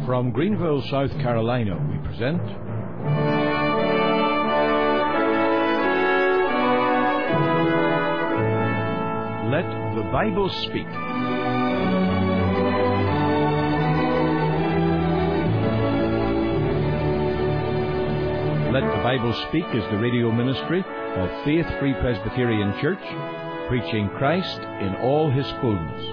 From Greenville, South Carolina, we present Let the Bible Speak. Let the Bible Speak is the radio ministry of Faith Free Presbyterian Church, preaching Christ in all His fullness.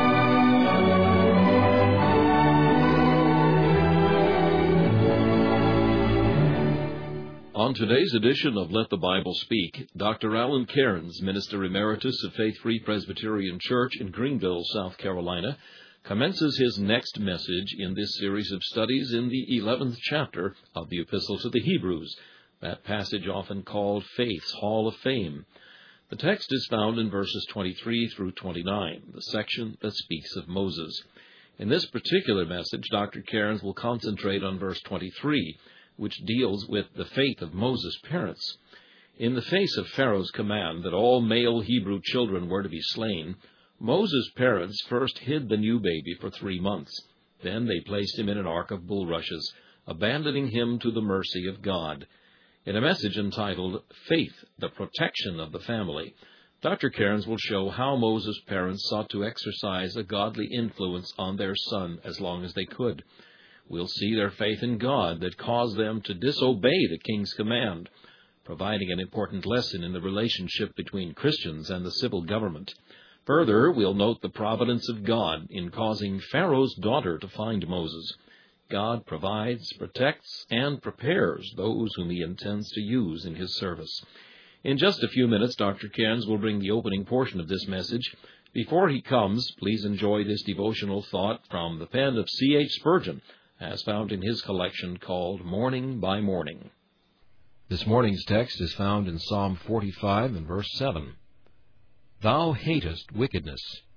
On today's edition of Let the Bible Speak, Dr. Alan Cairns, Minister Emeritus of Faith Free Presbyterian Church in Greenville, South Carolina, commences his next message in this series of studies in the 11th chapter of the Epistle to the Hebrews, that passage often called Faith's Hall of Fame. The text is found in verses 23 through 29, the section that speaks of Moses. In this particular message, Dr. Cairns will concentrate on verse 23, which deals with the faith of Moses' parents. In the face of Pharaoh's command that all male Hebrew children were to be slain, Moses' parents first hid the new baby for 3 months. Then they placed him in an ark of bulrushes, abandoning him to the mercy of God. In a message entitled Faith, the Protection of the Family, Dr. Cairns will show how Moses' parents sought to exercise a godly influence on their son as long as they could. We'll see their faith in God that caused them to disobey the king's command, providing an important lesson in the relationship between Christians and the civil government. Further, we'll note the providence of God in causing Pharaoh's daughter to find Moses. God provides, protects, and prepares those whom He intends to use in His service. In just a few minutes, Dr. Cairns will bring the opening portion of this message. Before he comes, please enjoy this devotional thought from the pen of C.H. Spurgeon, as found in his collection called Morning by Morning. This morning's text is found in Psalm 45 and verse 7. Thou hatest wickedness.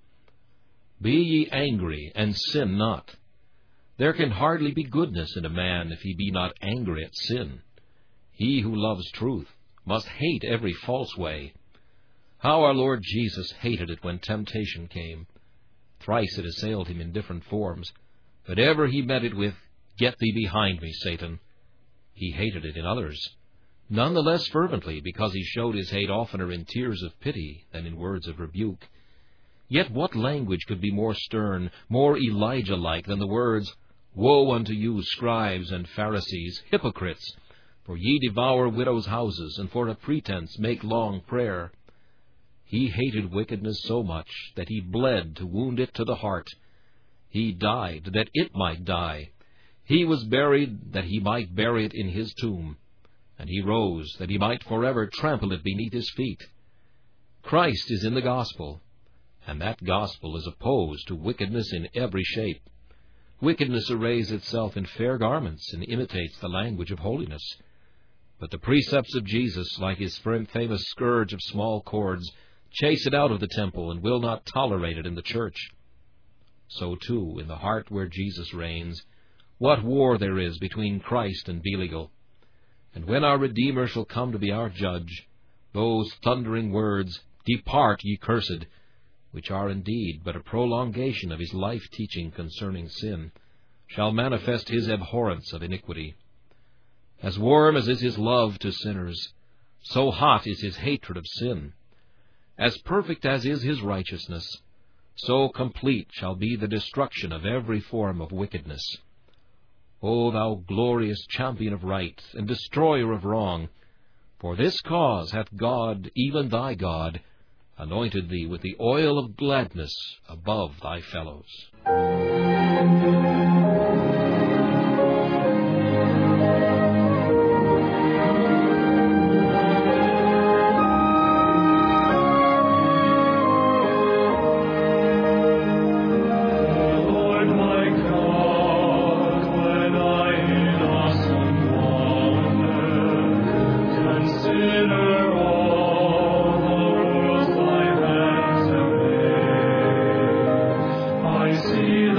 Be ye angry, and sin not. There can hardly be goodness in a man if he be not angry at sin. He who loves truth must hate every false way. How our Lord Jesus hated it when temptation came. Thrice it assailed him in different forms, but ever he met it with, Get thee behind me, Satan. He hated it in others, none the less fervently because he showed his hate oftener in tears of pity than in words of rebuke. Yet what language could be more stern, more Elijah-like than the words, Woe unto you, scribes and Pharisees, hypocrites! For ye devour widows' houses, and for a pretense make long prayer. He hated wickedness so much that he bled to wound it to the heart. He died that it might die. He was buried that he might bury it in his tomb. And he rose that he might forever trample it beneath his feet. Christ is in the gospel, and that gospel is opposed to wickedness in every shape. Wickedness arrays itself in fair garments and imitates the language of holiness. But the precepts of Jesus, like his famous scourge of small cords, chase it out of the temple and will not tolerate it in the church. So, too, in the heart where Jesus reigns, what war there is between Christ and Belial. And when our Redeemer shall come to be our judge, those thundering words, Depart, ye cursed, which are indeed but a prolongation of his life-teaching concerning sin, shall manifest his abhorrence of iniquity. As warm as is his love to sinners, so hot is his hatred of sin. As perfect as is his righteousness, so complete shall be the destruction of every form of wickedness. O thou glorious champion of right, and destroyer of wrong, for this cause hath God, even thy God, anointed thee with the oil of gladness above thy fellows. See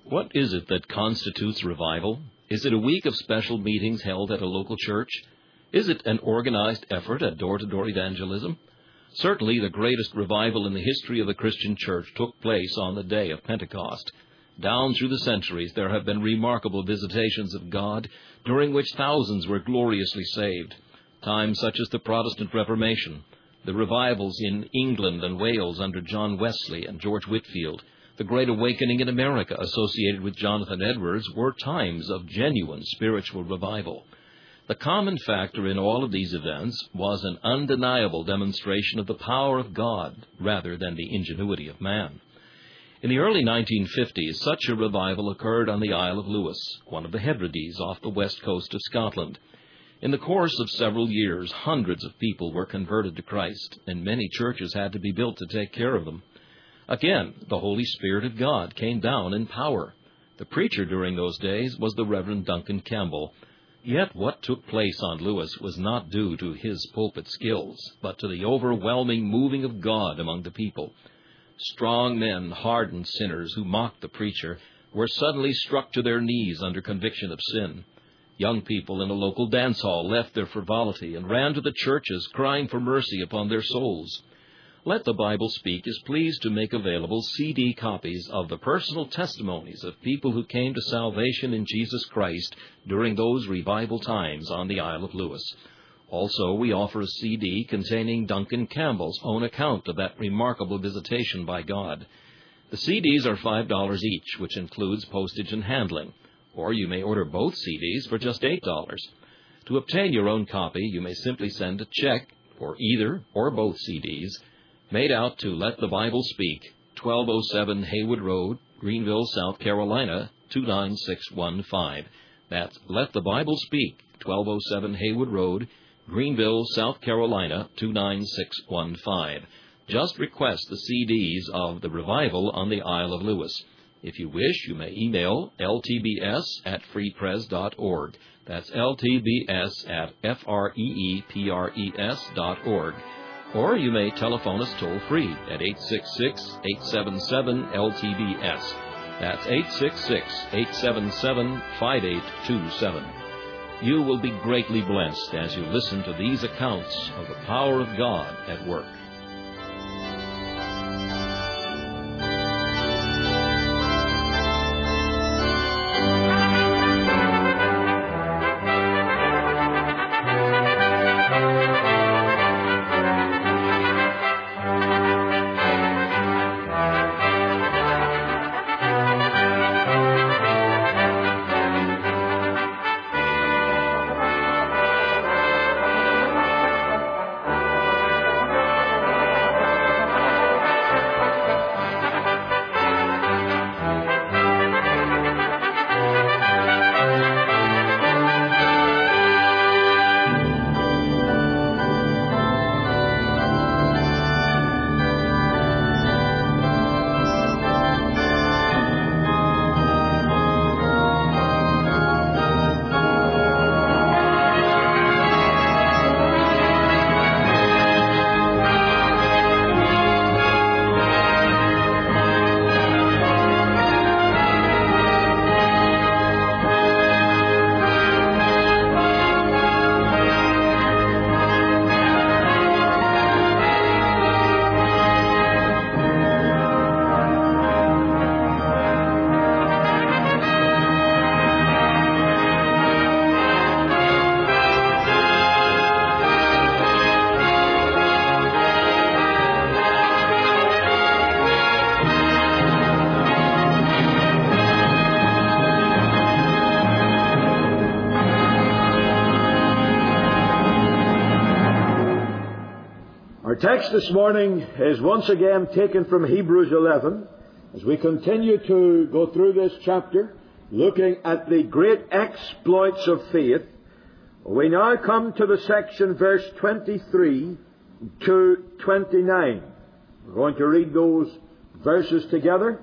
What is it that constitutes revival? Is it a week of special meetings held at a local church? Is it an organized effort at door-to-door evangelism? Certainly the greatest revival in the history of the Christian church took place on the day of Pentecost. Down through the centuries there have been remarkable visitations of God, during which thousands were gloriously saved. Times such as the Protestant Reformation, the revivals in England and Wales under John Wesley and George Whitefield, the Great Awakening in America associated with Jonathan Edwards were times of genuine spiritual revival. The common factor in all of these events was an undeniable demonstration of the power of God rather than the ingenuity of man. In the early 1950s, such a revival occurred on the Isle of Lewis, one of the Hebrides off the west coast of Scotland. In the course of several years, hundreds of people were converted to Christ, and many churches had to be built to take care of them. Again, the Holy Spirit of God came down in power. The preacher during those days was the Reverend Duncan Campbell. Yet what took place on Lewis was not due to his pulpit skills, but to the overwhelming moving of God among the people. Strong men, hardened sinners who mocked the preacher, were suddenly struck to their knees under conviction of sin. Young people in a local dance hall left their frivolity and ran to the churches, crying for mercy upon their souls. Let the Bible Speak is pleased to make available CD copies of the personal testimonies of people who came to salvation in Jesus Christ during those revival times on the Isle of Lewis. Also, we offer a CD containing Duncan Campbell's own account of that remarkable visitation by God. The CDs are $5 each, which includes postage and handling. Or you may order both CDs for just $8. To obtain your own copy, you may simply send a check for either or both CDs, made out to Let the Bible Speak, 1207 Haywood Road, Greenville, South Carolina, 29615. That's Let the Bible Speak, 1207 Haywood Road, Greenville, South Carolina, 29615. Just request the CDs of the revival on the Isle of Lewis. If you wish, you may email ltbs@freepres.org. That's ltbs@freepres.org. Or you may telephone us toll-free at 866-877-LTBS. That's 866-877-5827. You will be greatly blessed as you listen to these accounts of the power of God at work. Text this morning is once again taken from Hebrews 11 as we continue to go through this chapter looking at the great exploits of faith. We now come to the section verse 23 to 29. We're going to read those verses together.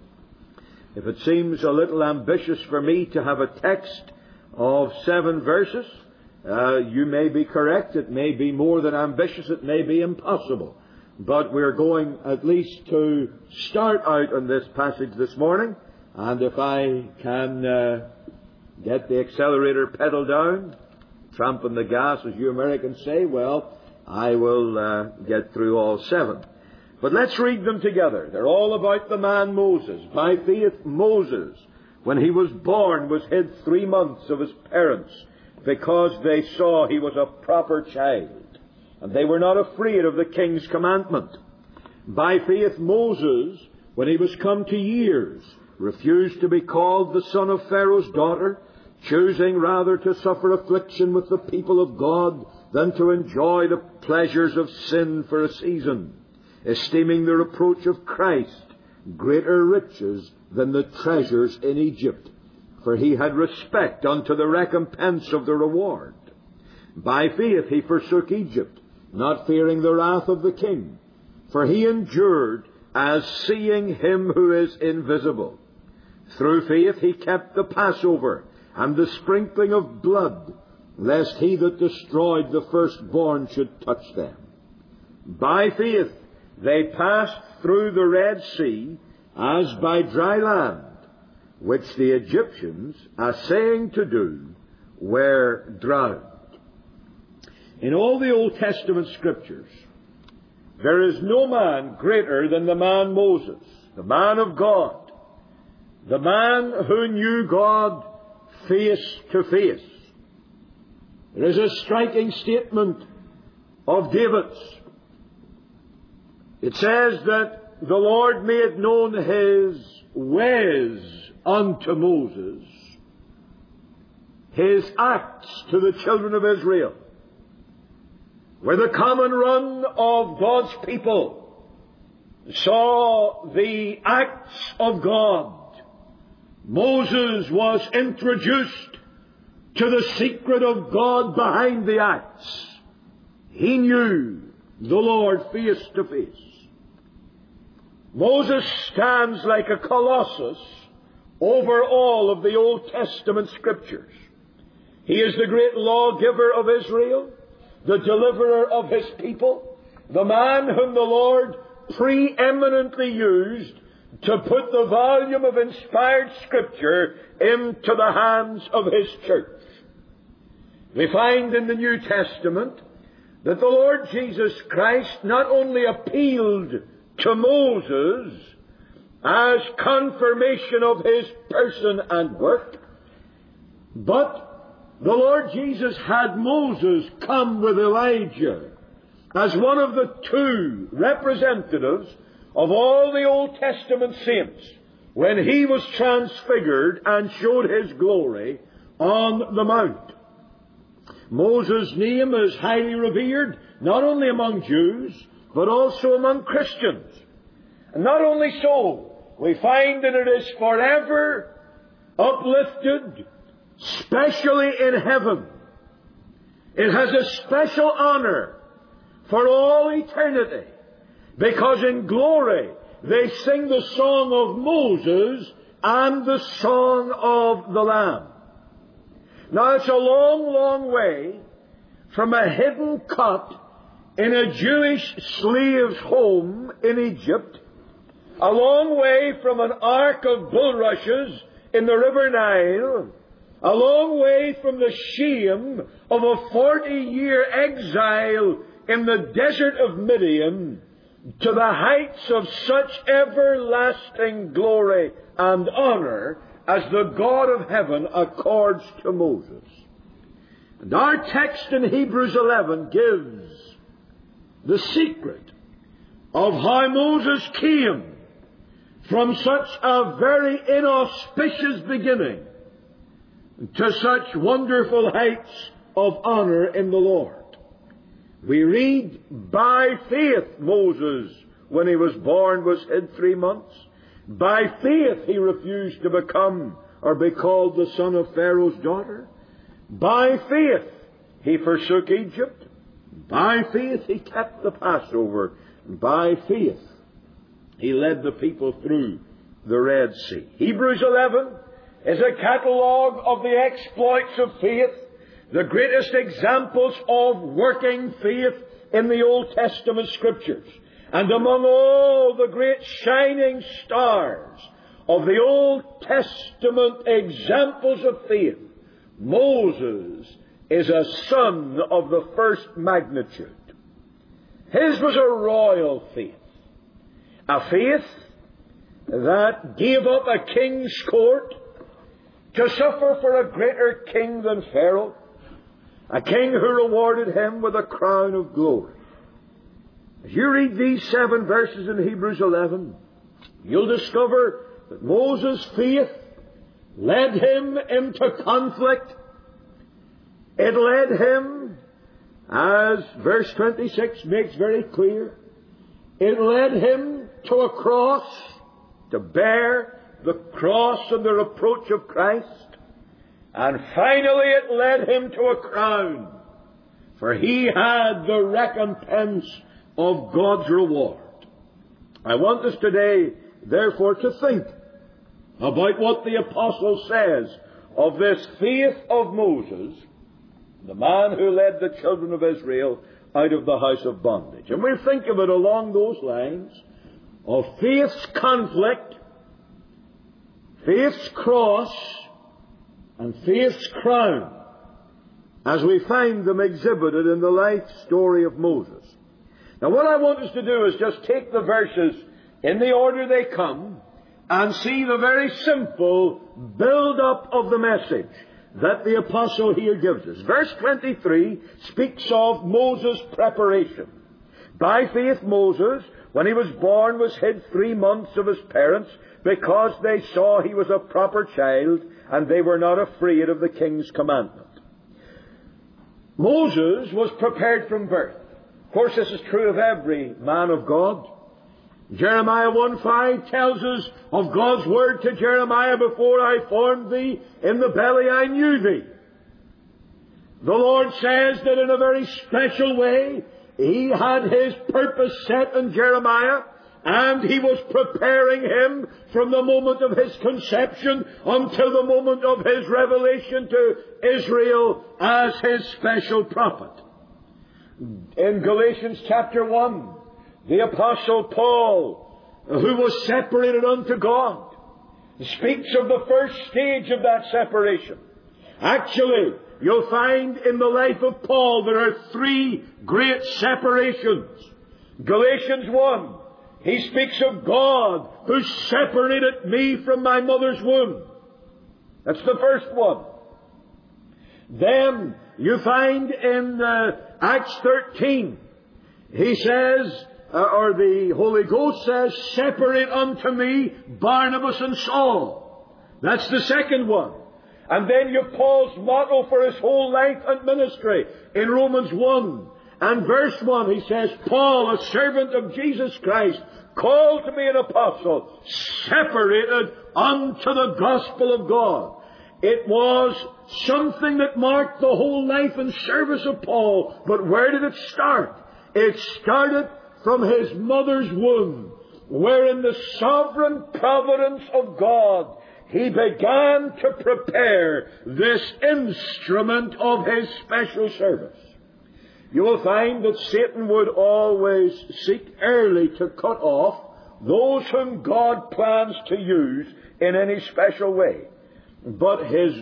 If it seems a little ambitious for me to have a text of 7 verses, you may be correct. It may be more than ambitious. It may be impossible. But we're going at least to start out on this passage this morning And if I can get the accelerator pedal down, tramping the gas, as you Americans say, well, I will get through all 7. But let's read them together. They're all about the man Moses. By faith, Moses, when he was born, was hid 3 months of his parents, because they saw he was a proper child, and they were not afraid of the king's commandment. By faith, Moses, when he was come to years, refused to be called the son of Pharaoh's daughter, choosing rather to suffer affliction with the people of God than to enjoy the pleasures of sin for a season, esteeming the reproach of Christ greater riches than the treasures in Egypt, for he had respect unto the recompense of the reward. By faith he forsook Egypt, not fearing the wrath of the king, for he endured as seeing him who is invisible. Through faith he kept the Passover and the sprinkling of blood, lest he that destroyed the firstborn should touch them. By faith they passed through the Red Sea as by dry land, which the Egyptians, assaying to do, were drowned. In all the Old Testament Scriptures, there is no man greater than the man Moses, the man of God, the man who knew God face to face. There is a striking statement of David's. It says that the Lord made known his ways unto Moses, his acts to the children of Israel. Where the common run of God's people saw the acts of God, Moses was introduced to the secret of God behind the acts. He knew the Lord face to face. Moses stands like a colossus over all of the Old Testament Scriptures. He is the great lawgiver of Israel, the deliverer of his people, the man whom the Lord preeminently used to put the volume of inspired Scripture into the hands of his church. We find in the New Testament that the Lord Jesus Christ not only appealed to Moses as confirmation of his person and work, but the Lord Jesus had Moses come with Elijah as one of the 2 representatives of all the Old Testament saints when he was transfigured and showed his glory on the mount. Moses' name is highly revered, not only among Jews, but also among Christians. And not only so, we find that it is forever uplifted, especially in heaven. It has a special honor for all eternity, because in glory they sing the song of Moses and the song of the Lamb. Now it's a long, long way from a hidden cot in a Jewish slave's home in Egypt, a long way from an ark of bulrushes in the River Nile, a long way from the shame of a 40-year exile in the desert of Midian, to the heights of such everlasting glory and honor as the God of heaven accords to Moses. And our text in Hebrews 11 gives the secret of how Moses came from such a very inauspicious beginning to such wonderful heights of honor in the Lord. We read, by faith Moses, when he was born, was hid 3 months. By faith he refused to become or be called the son of Pharaoh's daughter. By faith he forsook Egypt. By faith he kept the Passover. By faith he led the people through the Red Sea. Hebrews 11 is a catalogue of the exploits of faith, the greatest examples of working faith in the Old Testament Scriptures. And among all the great shining stars of the Old Testament examples of faith, Moses is a son of the first magnitude. His was a royal faith, a faith that gave up a king's court to suffer for a greater king than Pharaoh, a king who rewarded him with a crown of glory. As you read these 7 verses in Hebrews 11, you'll discover that Moses' faith led him into conflict. It led him, as verse 26 makes very clear, it led him to a cross, to bear the cross and the reproach of Christ. And finally it led him to a crown, for he had the recompense of God's reward. I want us today, therefore, to think about what the Apostle says of this faith of Moses, the man who led the children of Israel out of the house of bondage. And we'll think of it along those lines of faith's conflict, faith's cross, and faith's crown, as we find them exhibited in the life story of Moses. Now, what I want us to do is just take the verses in the order they come and see the very simple build-up of the message that the Apostle here gives us. Verse 23 speaks of Moses' preparation. By faith, Moses, when he was born, was hid 3 months of his parents, because they saw he was a proper child, and they were not afraid of the king's commandment. Moses was prepared from birth. Of course, this is true of every man of God. Jeremiah 1:5 tells us of God's word to Jeremiah, before I formed thee in the belly I knew thee. The Lord says that in a very special way He had His purpose set in Jeremiah, and He was preparing him from the moment of his conception until the moment of his revelation to Israel as His special prophet. In Galatians chapter 1, the Apostle Paul, who was separated unto God, speaks of the first stage of that separation. Actually, you'll find in the life of Paul there are 3 great separations. Galatians 1, he speaks of God who separated me from my mother's womb. That's the first one. Then you find in Acts 13, he says, or the Holy Ghost says, separate unto me Barnabas and Saul. That's the second one. And then you have Paul's motto for his whole life and ministry in Romans 1 and verse 1. He says, Paul, a servant of Jesus Christ, called to be an apostle, separated unto the gospel of God. It was something that marked the whole life and service of Paul. But where did it start? It started from his mother's womb, where in the sovereign providence of God, He began to prepare this instrument of His special service. You will find that Satan would always seek early to cut off those whom God plans to use in any special way. But his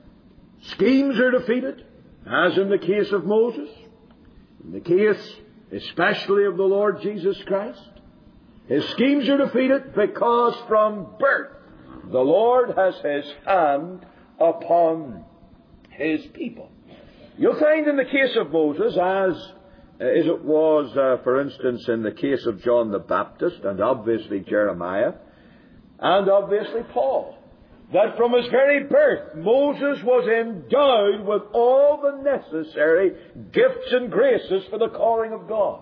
schemes are defeated, as in the case of Moses, in the case especially of the Lord Jesus Christ. His schemes are defeated because from birth the Lord has His hand upon His people. You'll find in the case of Moses, as it was, for instance, in the case of John the Baptist, and obviously Jeremiah, and obviously Paul, that from his very birth, Moses was endowed with all the necessary gifts and graces for the calling of God.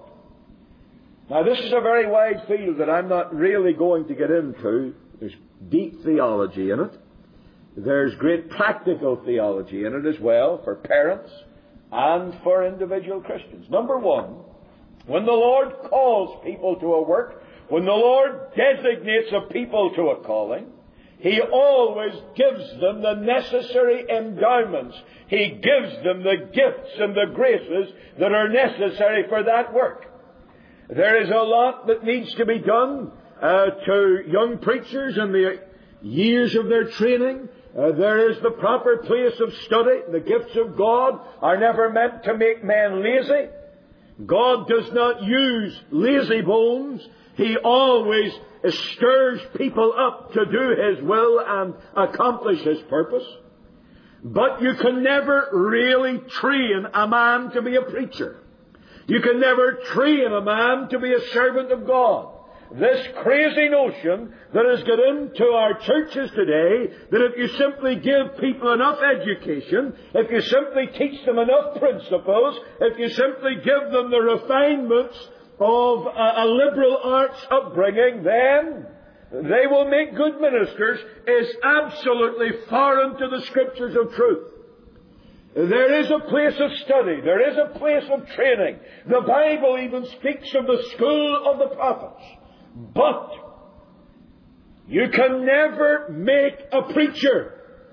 Now, this is a very wide field that I'm not really going to get into. There's deep theology in it. There's great practical theology in it as well, for parents and for individual Christians. Number one, when the Lord calls people to a work, when the Lord designates a people to a calling, He always gives them the necessary endowments. He gives them the gifts and the graces that are necessary for that work. There is a lot that needs to be done to young preachers in the years of their training. There is the proper place of study. The gifts of God are never meant to make men lazy. God does not use lazy bones. He always stirs people up to do His will and accomplish His purpose. But you can never really train a man to be a preacher. You can never train a man to be a servant of God. This crazy notion that has got into our churches today, that if you simply give people enough education, if you simply teach them enough principles, if you simply give them the refinements of a liberal arts upbringing, then they will make good ministers, is absolutely foreign to the Scriptures of truth. There is a place of study. There is a place of training. The Bible even speaks of the school of the prophets. But you can never make a preacher.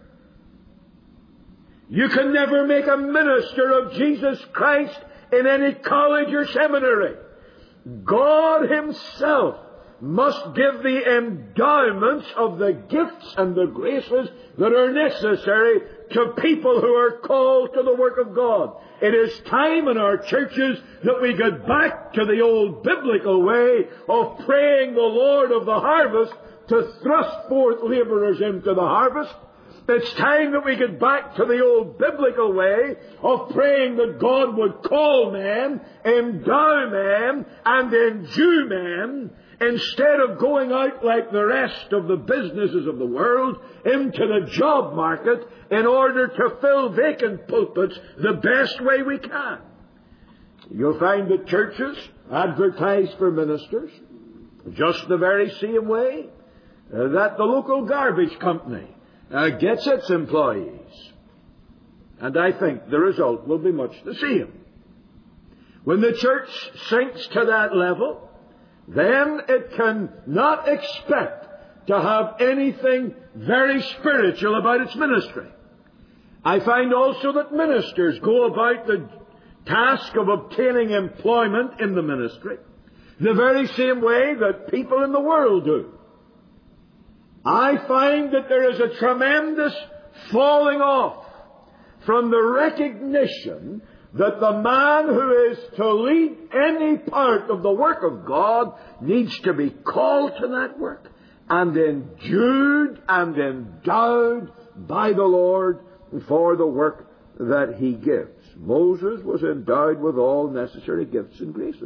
You can never make a minister of Jesus Christ in any college or seminary. God Himself must give the endowments of the gifts and the graces that are necessary to people who are called to the work of God. It is time in our churches that we get back to the old biblical way of praying the Lord of the harvest to thrust forth laborers into the harvest. It's time that we get back to the old biblical way of praying that God would call men, endow men, and endue men, instead of going out like the rest of the businesses of the world into the job market in order to fill vacant pulpits the best way we can. You'll find that churches advertise for ministers just the very same way that the local garbage company gets its employees. And I think the result will be much the same. When the church sinks to that level, then it can not expect to have anything very spiritual about its ministry. I find also that ministers go about the task of obtaining employment in the ministry the very same way that people in the world do. I find that there is a tremendous falling off from the recognition that the man who is to lead any part of the work of God needs to be called to that work and endued and endowed by the Lord for the work that He gives. Moses was endowed with all necessary gifts and graces.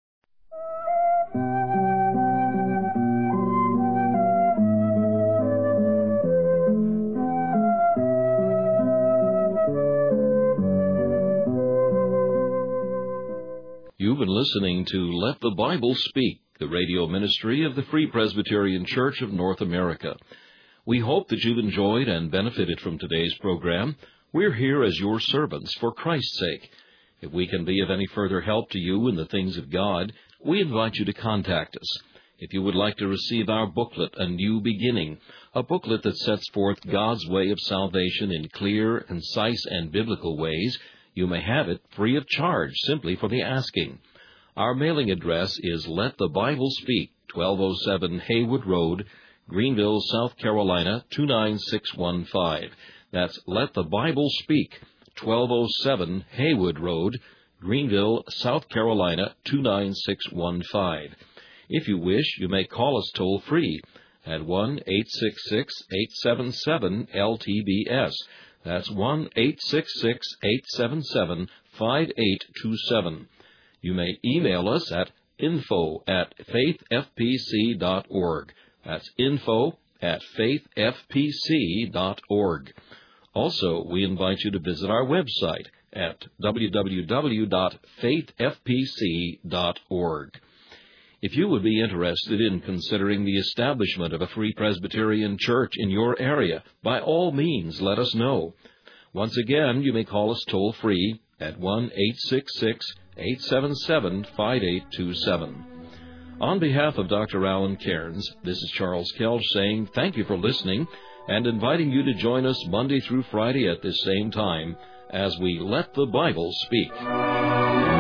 You've been listening to Let the Bible Speak, the radio ministry of the Free Presbyterian Church of North America. We hope that you've enjoyed and benefited from today's program. We're here as your servants for Christ's sake. If we can be of any further help to you in the things of God, we invite you to contact us. If you would like to receive our booklet, A New Beginning, a booklet that sets forth God's way of salvation in clear, concise, and biblical ways, you may have it free of charge, simply for the asking. Our mailing address is Let the Bible Speak, 1207 Haywood Road, Greenville, South Carolina, 29615. That's Let the Bible Speak, 1207 Haywood Road, Greenville, South Carolina, 29615. If you wish, you may call us toll-free at 1-866-877-LTBS. That's 1-866-877-5827. You may email us at info@faithfpc.org. That's info@faithfpc.org. Also, we invite you to visit our website at www.faithfpc.org. If you would be interested in considering the establishment of a Free Presbyterian Church in your area, by all means, let us know. Once again, you may call us toll-free at 1-866-877-5827. On behalf of Dr. Alan Cairns, this is Charles Kelch saying thank you for listening and inviting you to join us Monday through Friday at this same time as we Let the Bible Speak.